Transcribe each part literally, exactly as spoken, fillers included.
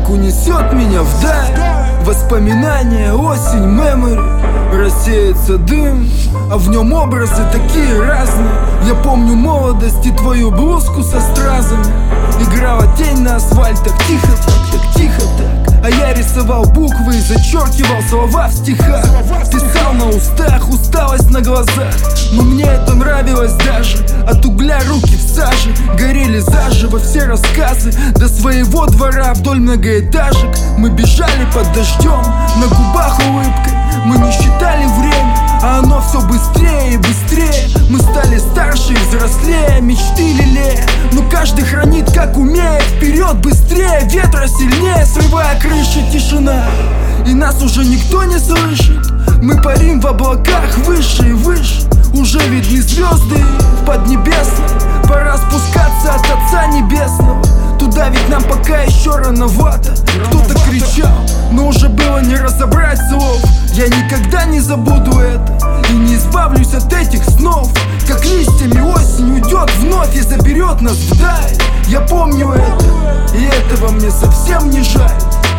унесет меня вдаль. Воспоминания, осень, мемори. Рассеется дым, а в нем образы такие разные. Я помню молодость и твою блузку со стразами. Играла тень на асфальтах, тихо так, так тихо так. А я рисовал буквы и зачеркивал слова в стихах. Писал на устах, усталость на глазах. Но мне это нравилось даже. От угля руки в саже горели заживо все рассказы. До своего двора вдоль многоэтажек мы бежали под дождем, на губах улыбкой. Мы не считали время, а оно все быстрее и быстрее. Мы стали старше и взрослее, мечты лелея. Но каждый хранит как умеет. Вперед быстрее, ветра сильнее, срывая крыши, тишина. И нас уже никто не слышит. Мы парим в облаках выше и выше. Уже видны звезды в Поднебесной. Пора спускаться от Отца Небесного. Туда ведь нам пока еще рановато. Кто-то кричал, но уже было не разобрать слов. Я никогда не забуду это и не избавлюсь от этих снов. Как листьями осень уйдет вновь и заберет нас вдаль. Я помню это, и этого мне совсем не жаль.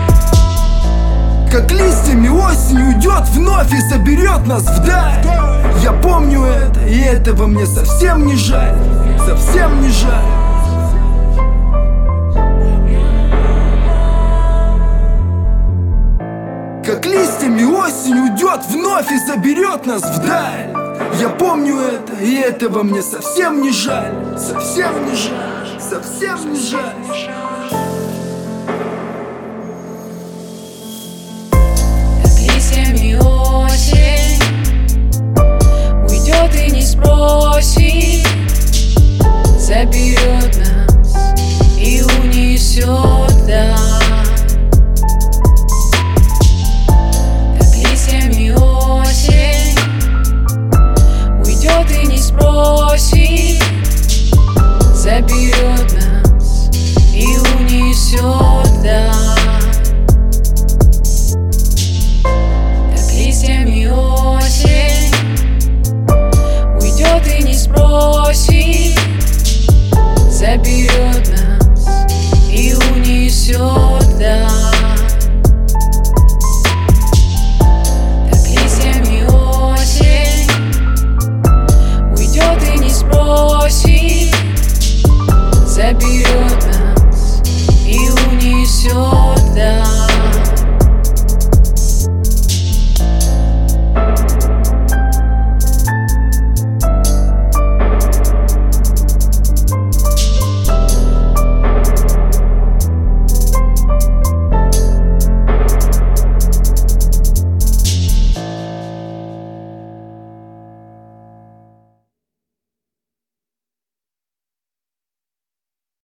Как листьями осень уйдет вновь и соберет нас вдаль. Я помню это, и этого мне совсем не жаль. Совсем не жаль. Как листьями осень уйдет вновь и заберет нас вдаль. Я помню это, и этого мне совсем не жаль. Совсем не жаль, совсем не жаль. Осень уйдет и не спросит, заберет нас и унесет, да. Так листьями осень уйдет и не спросит, заберет нас и унесет.